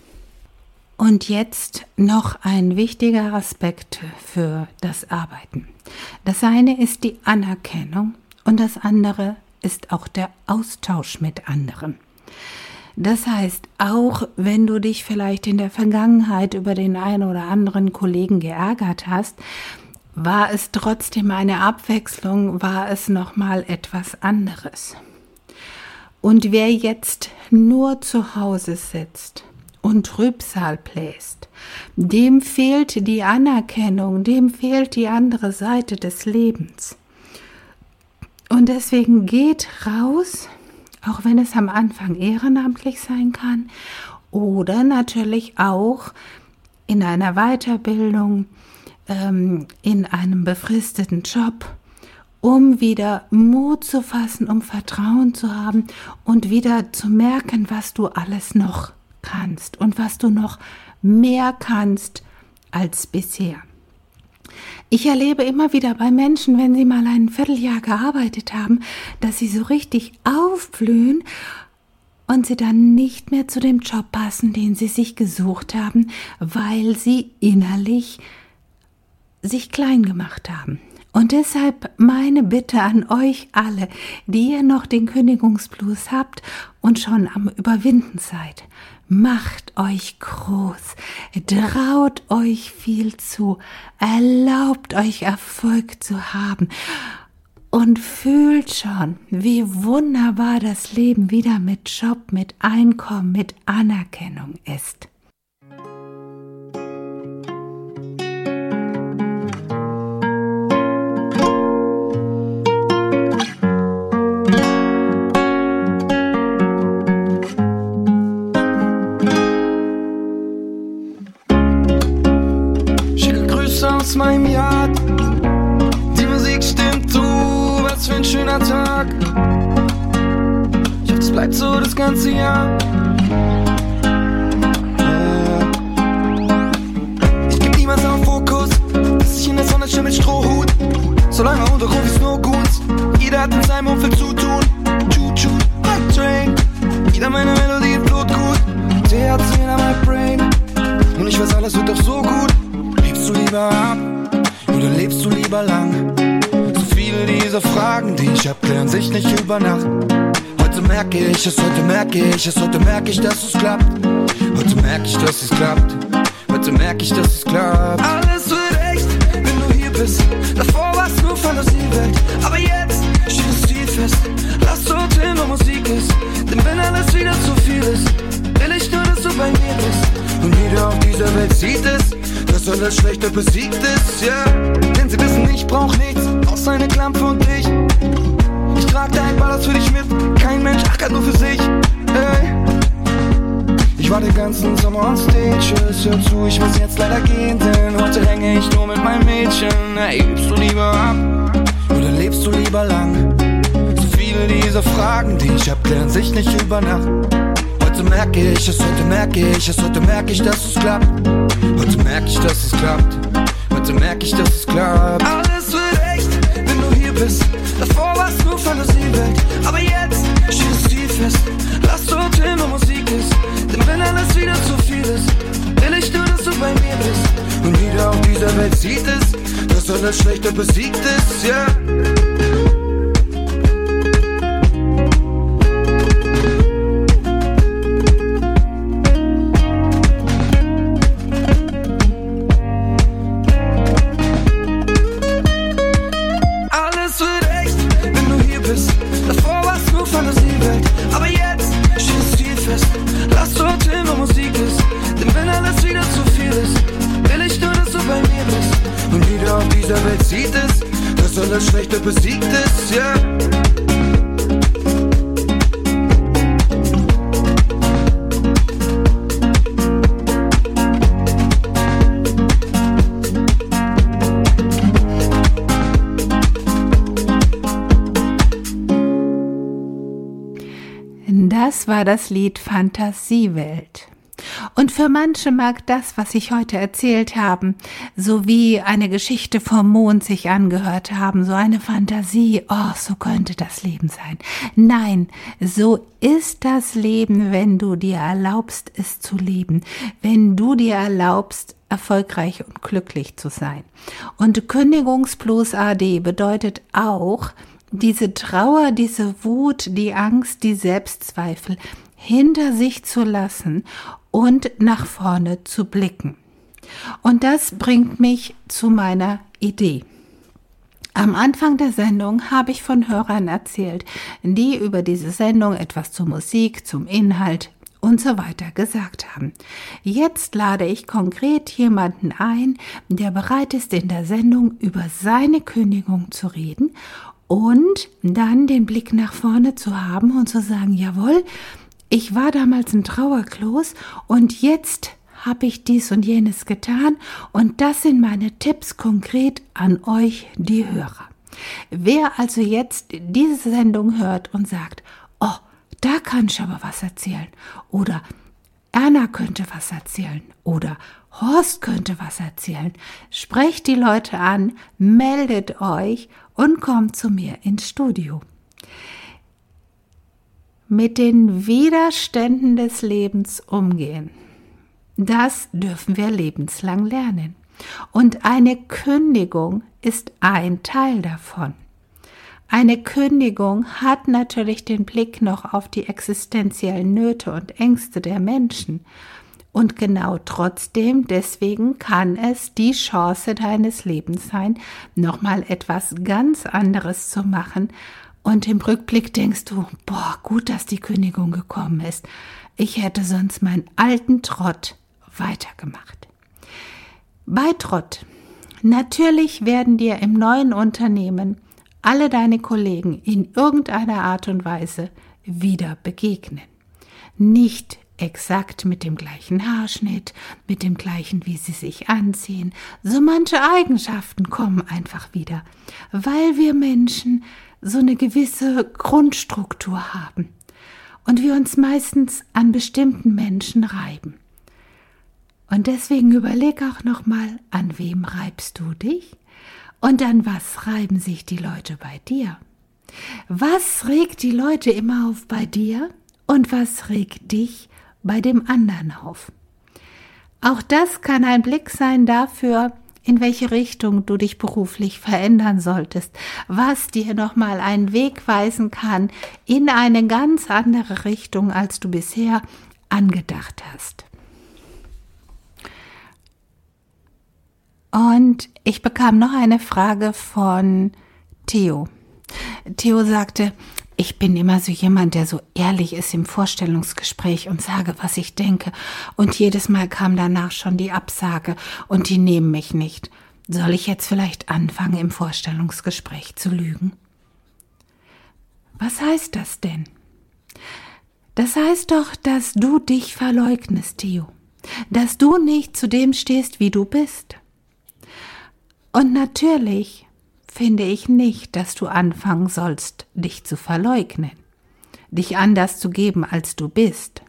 Und jetzt noch ein wichtiger Aspekt für das Arbeiten. Das eine ist die Anerkennung und das andere ist auch der Austausch mit anderen. Das heißt, auch wenn du dich vielleicht in der Vergangenheit über den einen oder anderen Kollegen geärgert hast, war es trotzdem eine Abwechslung, war es nochmal etwas anderes. Und wer jetzt nur zu Hause sitzt und Trübsal bläst, dem fehlt die Anerkennung, dem fehlt die andere Seite des Lebens. Und deswegen geht raus, auch wenn es am Anfang ehrenamtlich sein kann oder natürlich auch in einer Weiterbildung, ähm, in einem befristeten Job, um wieder Mut zu fassen, um Vertrauen zu haben und wieder zu merken, was du alles noch kannst und was du noch mehr kannst als bisher. Ich erlebe immer wieder bei Menschen, wenn sie mal ein Vierteljahr gearbeitet haben, dass sie so richtig aufblühen und sie dann nicht mehr zu dem Job passen, den sie sich gesucht haben, weil sie innerlich sich klein gemacht haben. Und deshalb meine Bitte an euch alle, die ihr noch den Kündigungsblues habt und schon am Überwinden seid. Macht euch groß, traut euch viel zu, erlaubt euch Erfolg zu haben und fühlt schon, wie wunderbar das Leben wieder mit Job, mit Einkommen, mit Anerkennung ist. Aus meinem Yard, die Musik stimmt, du, was für ein schöner Tag. Ich hoffe, es bleibt so das ganze Jahr. Ich geb niemals auf Fokus, dass ich in der Sonne chill mit Strohhut. Solange unter Ruf ist nur gut, jeder hat in seinem Umfeld zu tun. Choo-choo, my train, jeder meine Melodie im Blut gut. T H C in my brain, und ich weiß, alles wird doch so gut. Lebst du lieber ab oder lebst du lieber lang? So viele dieser Fragen, die ich hab, klären sich nicht über Nacht. Heute merke ich es, heute merke ich es, heute merke ich, dass es klappt. Heute merke ich, dass es klappt. Heute merke ich, dass es klappt. Alles wird echt, wenn du hier bist. Davor war's nur Fantasiewelt, aber jetzt steht das Ziel fest. Lass dorthin, wo Musik ist, denn wenn alles wieder zu viel ist, will ich nur, dass du bei mir bist. Und jeder auf dieser Welt sieht es, dass alles Schlechte besiegt ist, ja. Yeah. Denn sie wissen, ich brauch nichts, außer eine Lampe und dich. Ich trag dein Ballast für dich mit, kein Mensch ackert nur für sich, ey. Ich war den ganzen Sommer on Stages, hör zu, ich muss jetzt leider gehen, denn heute hänge ich nur mit meinem Mädchen. Hey, lebst du lieber ab oder lebst du lieber lang? So viele dieser Fragen, die ich hab, klären sich nicht über Nacht. Heute merke ich es, heute merke ich es, heute merke ich, dass es klappt. Heute merke ich, dass es klappt. Heute merke ich, dass es klappt. Alles wird echt, wenn du hier bist. Davor war's nur Fantasiewelt, aber jetzt steht das Ziel fest. Lass dorthin, wo Musik ist, denn wenn alles wieder zu viel ist, will ich nur, dass du bei mir bist. Und jeder auf dieser Welt sieht es, dass alles Schlechte besiegt ist, ja. Yeah. Sieht es, dass alles Schlechte besiegt ist, ja. Yeah. Das war das Lied Fantasiewelt. Und für manche mag das, was ich heute erzählt habe, so wie eine Geschichte vom Mond sich angehört haben, so eine Fantasie, oh, so könnte das Leben sein. Nein, so ist das Leben, wenn du dir erlaubst, es zu leben, wenn du dir erlaubst, erfolgreich und glücklich zu sein. Und Kündigungsblues A D bedeutet auch, diese Trauer, diese Wut, die Angst, die Selbstzweifel hinter sich zu lassen und nach vorne zu blicken. Und das bringt mich zu meiner Idee. Am Anfang der Sendung habe ich von Hörern erzählt, die über diese Sendung etwas zur Musik, zum Inhalt und so weiter gesagt haben. Jetzt lade ich konkret jemanden ein, der bereit ist, in der Sendung über seine Kündigung zu reden und dann den Blick nach vorne zu haben und zu sagen, jawohl, ich war damals im Trauerklos und jetzt habe ich dies und jenes getan und das sind meine Tipps konkret an euch, die Hörer. Wer also jetzt diese Sendung hört und sagt, oh, da kann ich aber was erzählen oder Erna könnte was erzählen oder Horst könnte was erzählen, sprecht die Leute an, meldet euch und kommt zu mir ins Studio. mit den Widerständen des Lebens umgehen. Das dürfen wir lebenslang lernen. Und eine Kündigung ist ein Teil davon. Eine Kündigung hat natürlich den Blick noch auf die existenziellen Nöte und Ängste der Menschen. Und genau trotzdem, deswegen kann es die Chance deines Lebens sein, nochmal etwas ganz anderes zu machen. Und im Rückblick denkst du, boah, gut, dass die Kündigung gekommen ist. Ich hätte sonst meinen alten Trott weitergemacht. Bei Trott. Natürlich werden dir im neuen Unternehmen alle deine Kollegen in irgendeiner Art und Weise wieder begegnen. Nicht exakt mit dem gleichen Haarschnitt, mit dem gleichen, wie sie sich anziehen. So manche Eigenschaften kommen einfach wieder, weil wir Menschen so eine gewisse Grundstruktur haben und wir uns meistens an bestimmten Menschen reiben. Und deswegen überleg auch nochmal, an wem reibst du dich und an was reiben sich die Leute bei dir? Was regt die Leute immer auf bei dir und was regt dich bei dem anderen auf? Auch das kann ein Blick sein dafür, in welche Richtung du dich beruflich verändern solltest, was dir nochmal einen Weg weisen kann in eine ganz andere Richtung, als du bisher angedacht hast. Und ich bekam noch eine Frage von Theo. Theo sagte, ich bin immer so jemand, der so ehrlich ist im Vorstellungsgespräch und sage, was ich denke. Und jedes Mal kam danach schon die Absage und die nehmen mich nicht. Soll ich jetzt vielleicht anfangen, im Vorstellungsgespräch zu lügen? Was heißt das denn? Das heißt doch, dass du dich verleugnest, Theo. Dass du nicht zu dem stehst, wie du bist. Und natürlich finde ich nicht, dass du anfangen sollst, dich zu verleugnen, dich anders zu geben, als du bist.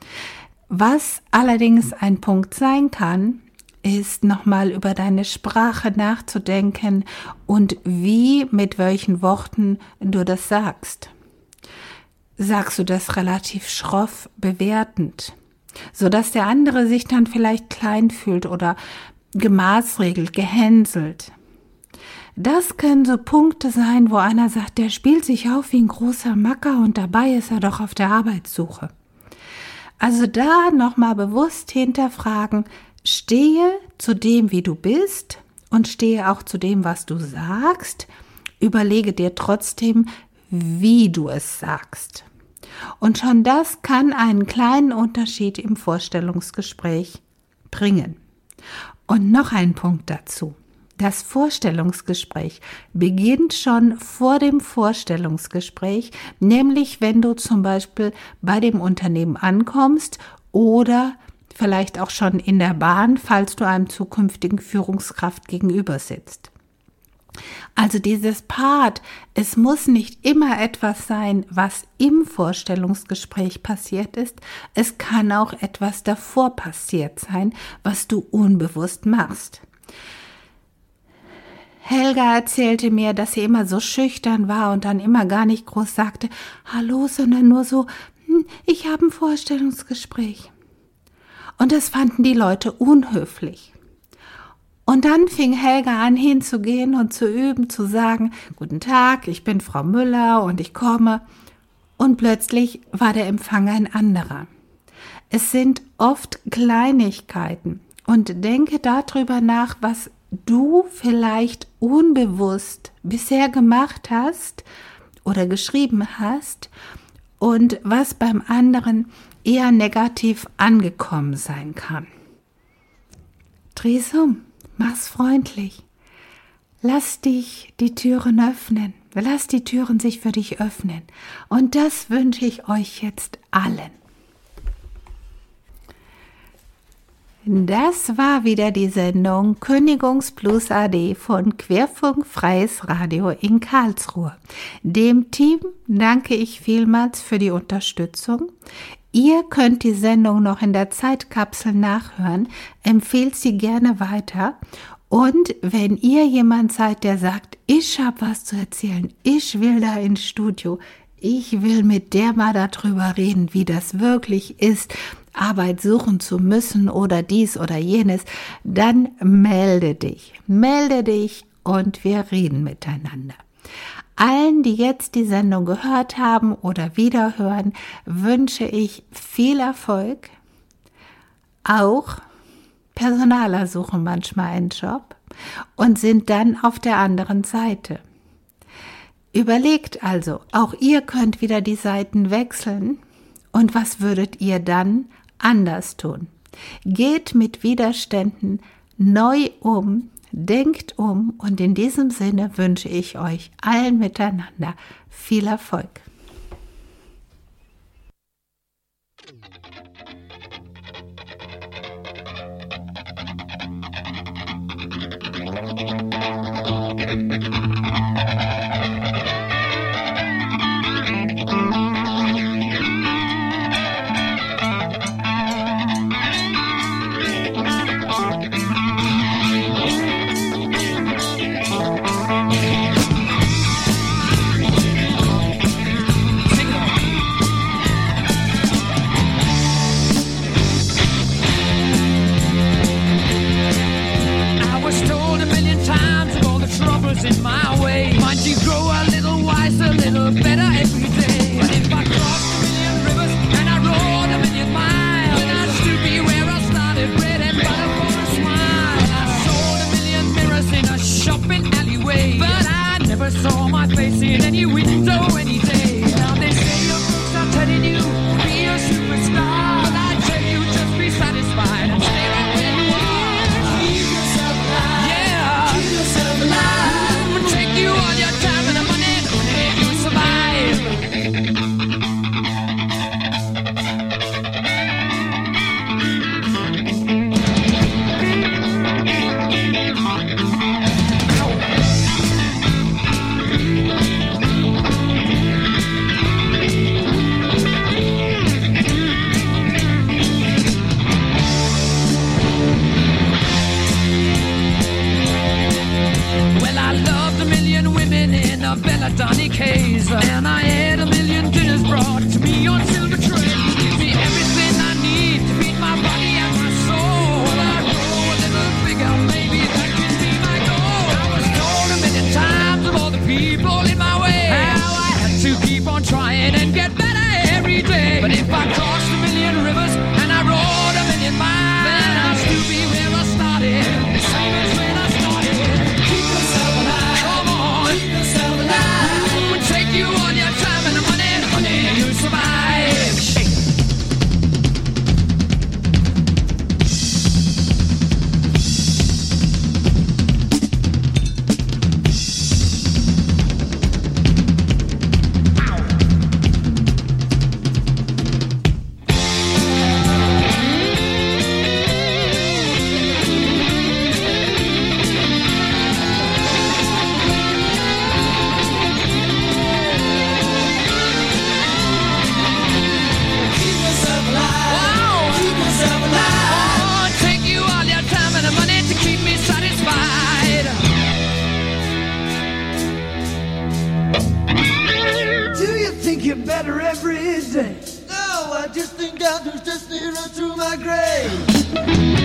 Was allerdings ein Punkt sein kann, ist nochmal über deine Sprache nachzudenken und wie, mit welchen Worten du das sagst. Sagst du das relativ schroff bewertend, sodass der andere sich dann vielleicht klein fühlt oder gemaßregelt, gehänselt. Das können so Punkte sein, wo einer sagt, der spielt sich auf wie ein großer Macker und dabei ist er doch auf der Arbeitssuche. Also da nochmal bewusst hinterfragen, stehe zu dem, wie du bist und stehe auch zu dem, was du sagst. Überlege dir trotzdem, wie du es sagst. Und schon das kann einen kleinen Unterschied im Vorstellungsgespräch bringen. Und noch ein Punkt dazu. Das Vorstellungsgespräch beginnt schon vor dem Vorstellungsgespräch, nämlich wenn du zum Beispiel bei dem Unternehmen ankommst oder vielleicht auch schon in der Bahn, falls du einem zukünftigen Führungskraft gegenüber sitzt. Also dieses Part, es muss nicht immer etwas sein, was im Vorstellungsgespräch passiert ist. Es kann auch etwas davor passiert sein, was du unbewusst machst. Helga erzählte mir, dass sie immer so schüchtern war und dann immer gar nicht groß sagte, hallo, sondern nur so, hm, ich habe ein Vorstellungsgespräch. Und das fanden die Leute unhöflich. Und dann fing Helga an hinzugehen und zu üben, zu sagen, guten Tag, ich bin Frau Müller und ich komme. Und plötzlich war der Empfang ein anderer. Es sind oft Kleinigkeiten. Und denke darüber nach, was du vielleicht unbewusst bisher gemacht hast oder geschrieben hast und was beim anderen eher negativ angekommen sein kann. Dreh's um. Mach's freundlich. Lass dich die Türen öffnen. Lass die Türen sich für dich öffnen. Und das wünsche ich euch jetzt allen. Das war wieder die Sendung Kündigungsplus A D von Querfunk Freies Radio in Karlsruhe. Dem Team danke ich vielmals für die Unterstützung. Ihr könnt die Sendung noch in der Zeitkapsel nachhören, empfehlt sie gerne weiter. Und wenn ihr jemand seid, der sagt, ich habe was zu erzählen, ich will da ins Studio, ich will mit der mal darüber reden, wie das wirklich ist, Arbeit suchen zu müssen oder dies oder jenes, dann melde dich. Melde dich und wir reden miteinander. Allen, die jetzt die Sendung gehört haben oder wiederhören, wünsche ich viel Erfolg. Auch Personaler suchen manchmal einen Job und sind dann auf der anderen Seite. Überlegt also, auch ihr könnt wieder die Seiten wechseln. Und was würdet ihr dann anders tun? Geht mit Widerständen neu um, denkt um und in diesem Sinne wünsche ich euch allen miteinander viel Erfolg. In my way, might you grow a little wiser, a little better every day. But if I crossed a million rivers and I rode a million miles, then I'd still be where I started, bread and butter for a smile. I sold a million mirrors in a shopping alleyway, but I never saw my face in any window any day. Now they say your books are telling you to be a superstar, but I tell you just be satisfied and stay right where you are. Keep yourself alive. Yeah. Keep yourself alive. You all your time and the money to make you survive. Donny K's, and I had a million dinners brought to me on silver tray. Give me everything I need to feed my body and my soul. Well, I grow a little bigger, maybe that can be my goal. I was told a million times of all the people in my way how I had to keep on trying and get better every day. But if I crossed a million rivers and I rode a million miles, then I'd still be where I started, the same as when I started. Keep yourself alive. Come on. Keep yourself alive. You all your time and the money, the money, you survive. Shake. Better every day. No, I just think I'll just steer her to my grave.